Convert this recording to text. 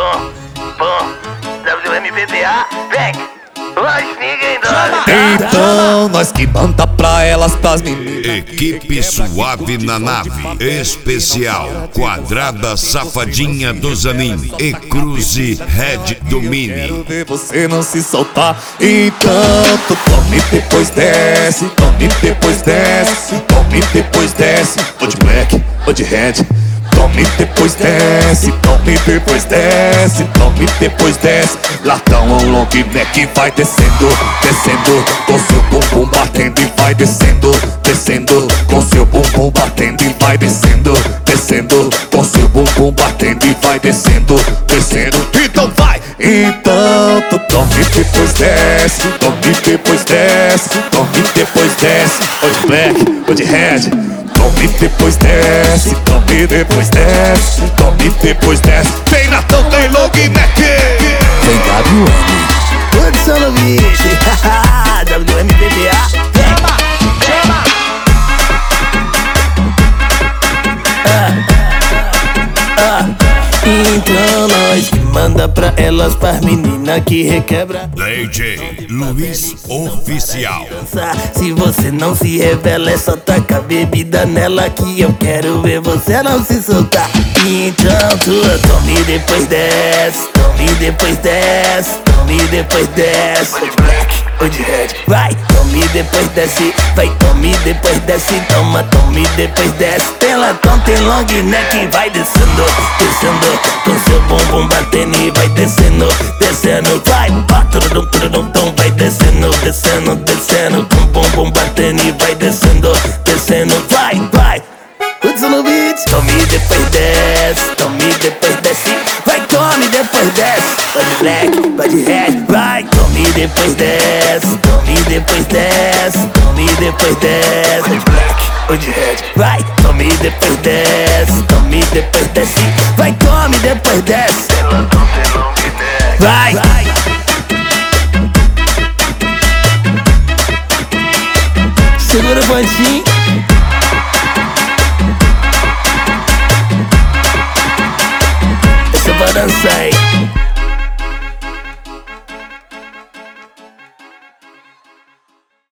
WMVVA, vem, mas ninguém dá. Então nós que manda pra elas, pras meninas. Equipe Suave na nave, especial Quadrada Safadinha do Zanin e Cruze Red do Mini. Quero ver você não se soltar. Então tu tome depois desce, tome depois desce, tome depois desce. Ou de black, ou de red. Tome depois desce, tome depois desce, tome depois desce. Latão ou long neck vai descendo, descendo, com seu bumbum batendo e vai descendo, descendo, com seu bumbum batendo e vai descendo, descendo, com seu bumbum batendo e vai descendo, descendo. Então vai! Então tu tome depois desce, tome depois desce, tome depois desce. Ou de black, ou de red. Tome depois desce, tome depois desce, tome depois desce. Tem Natão, tem long neck. Tem WM. Produção no bicho, WMVVA, chama. Então nós que manda pra elas, pras meninas que requebra. DJ Luiz Oficial. Se você não se revela, é só tacar bebida nela que eu quero ver você não se soltar. Então tu tome depois desce, tome depois desce, tome depois desce. Ou de black, ou de red, vai, tome depois desce, vai, tome depois desce, toma, tome depois desce. Tem latão, tem long neck, vai descendo, descendo, com seu bumbum batendo e vai descendo, descendo, vai, turum, turum, tum, vai descendo, descendo, descendo, com bumbum batendo e vai descendo, descendo, vai, vai. Hudson no beat, tome depois desce, tome depois desce, vai, tome depois desce. Vai de black, vai de red, vai, tome depois desce, tome depois desce, tome depois desce. Vai de black, ou de red, vai, tome depois desce, tome depois desce, vai, tome depois desce. Vai, segura o pontinho. Essa vai dançar aí.